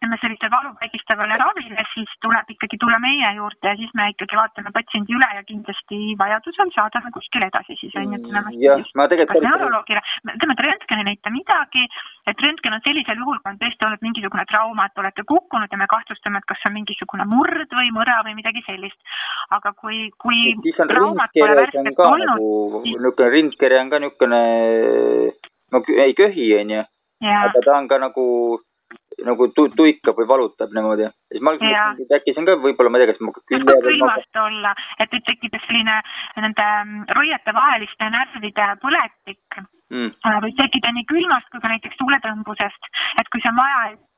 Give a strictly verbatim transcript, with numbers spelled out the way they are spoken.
ütleme selliste valupaigistavale ravile, siis tuleb ikkagi tulla meie juurde ja siis me ikkagi vaatame patsiendi üle ja kindlasti vajadusel saadame kuskile edasi siis on jah, ma tegelikult kas neuroloogile, ütleme, et röntgen ei näita midagi, et röntgen on sellisel juhul, kui on tõesti olnud mingisugune trauma, et olete kukkunud ja me kahtlustame, et kas on mingisugune murd või mõra või midagi sellist. Aga kui, kui traumat pole värskelt olnud, nagu, siis... Nükene rindkere on ka nükene, no ei köhi, on ju, aga ta on ka nagu, nagu tu, tuikab või valutab niimoodi. Siis ma olen äkki see on ka võib-olla, ma ei tea, kas ma külje või külmast olla, et nüüd tekitab selline nende roiete vaheliste närvide põletik. Mm. Võib tekkida nii külmast kui ka näiteks tuuletõmbusest, et kui see on vaja,